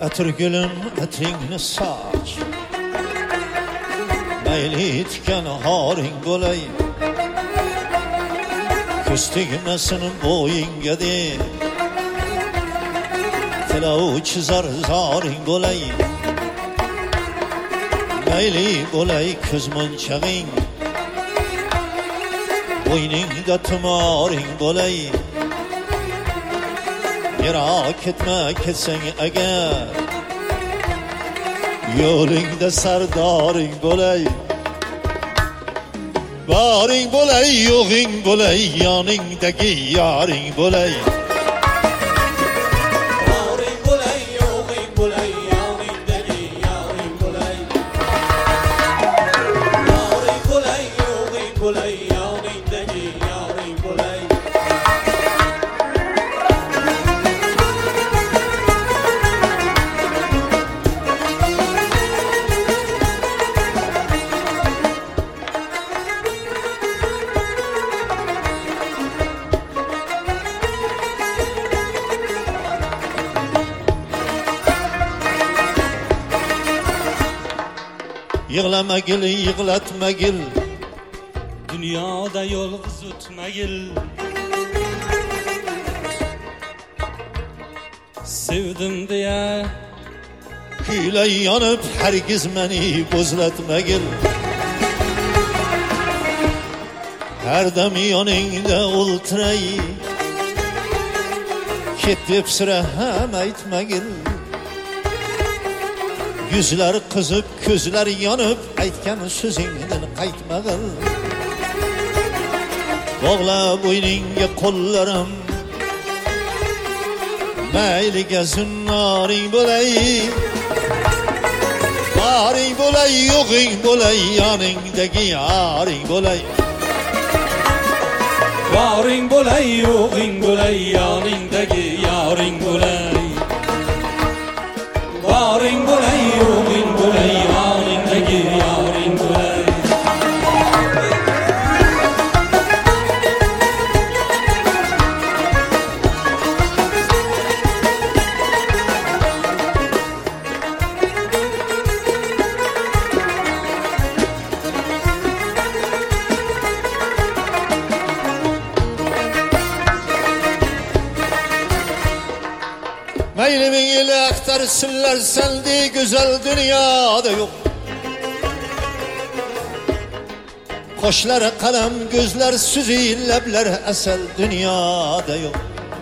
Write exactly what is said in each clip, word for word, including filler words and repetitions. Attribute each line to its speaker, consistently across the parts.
Speaker 1: Atır gülüm atringni soch, mayli tikan horing bo'lay, ko'z tegmasin bo'yingga deb tilov chizar zoring bo'lay, mayli bo'lay ko'z munchag'ing, bo'yningda tumoring bo'lay. Yiroq ketma ketsang agar, yo'lingda sardoring bo'lay. Boring bo'lay, yo'g'ing bo'lay, yoningdagi yoring bo'lay.
Speaker 2: Boring bo'lay, yo'g'ing bo'lay, yoningdagi yoring bo'lay. Boring bo'lay, yo'g'ing bo'lay, yoningdagi yoring bo'lay.
Speaker 1: Yig'lamagil, yig'latmagil,
Speaker 2: Dunyoda yolg'iz o'tmagil. Sevdim deya
Speaker 1: kuylay yonib hargiz meni bo'zlatmagil. Har dam yoningda o'ltiray, ket deb sira ham aytmagil. Yuzlar qizib, ko'zlar yonib, aytgan so'zingdan qaytmagil. Bog'la bo'yningga qo'llarim, mayliga zunnoring bo'lay. Boring bo'lay, yo'g'ing bo'lay, yoningdagi yoring bo'lay.
Speaker 2: Boring bo'lay, yo'g'ing bo'lay, yoningdagi yoring bo'lay. Boring bo'lay, yo'g'ing bo'lay, yoningdagi yoring bo'lay.
Speaker 1: Mayli ming yil axtarsınlar sendek güzel dünyada yok. Qo'shlar qalam, gözler süzi, lablar asal dünyada yok.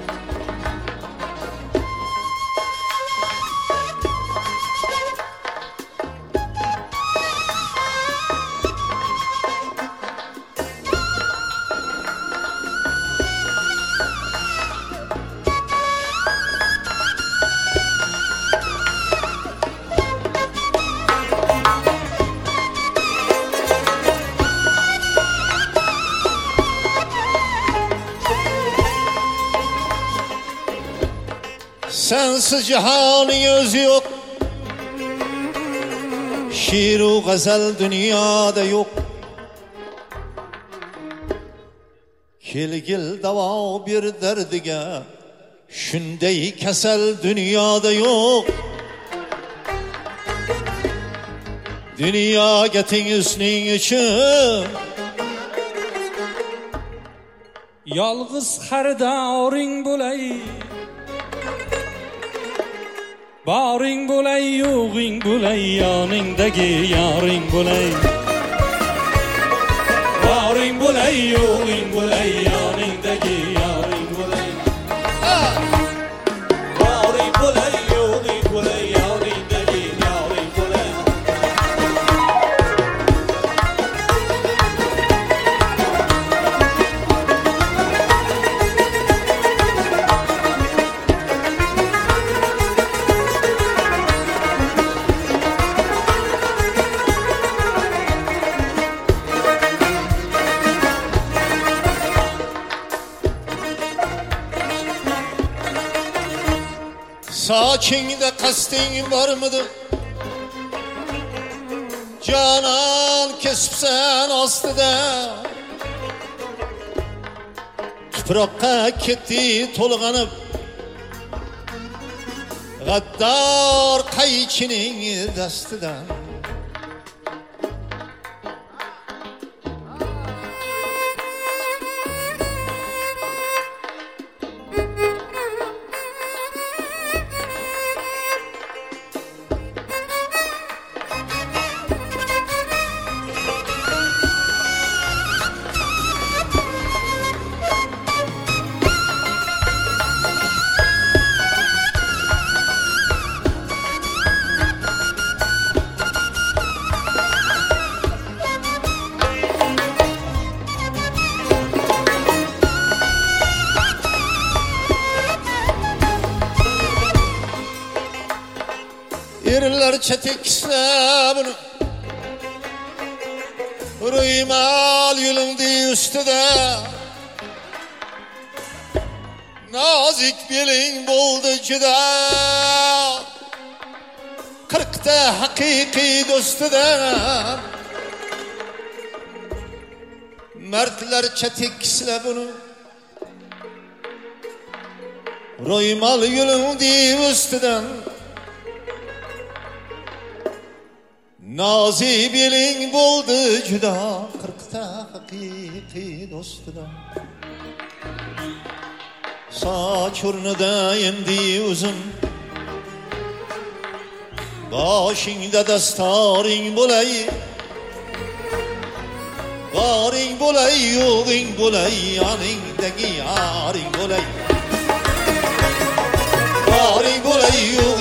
Speaker 1: Sensiz cihanın özü yok, şiir-u gazal dünyada yok. Kelgil davo bir derdiga, shunday kasal dünyada yok. Dunyoga teng o'zing uchun
Speaker 2: Yolg'iz xaridoring bo'lay. Boring bo'lay, yo'g'ing bo'lay, yoningdagi yoring bo'lay. Boring bo'lay, yo'g'ing bo'lay, yoningdagi yoring bo'lay. Boring bo'lay, yo'g'ing bo'lay, yoningdagi yoring bo'lay.
Speaker 1: Sochingda qasding bormidi? Jonon kesibsan ostida. Tuproqqa ketdi to'lg'anib, Gaddar qaychining dastidan Erler çetikse bunu Rıymal yılındı üstüde Nazik belin buldu cüda Kırkta hakiki dostuda Mertler çetikse bunu Rıymal yılındı üstüden Nazi belin buldu cüda Kırkta hakiki dostuda Saç urnada endi uzun Başingda dastaring bolay Garing bolay yo'g'ing bolay Yoningdagi yaring bolay Garing bolay yo'g'ing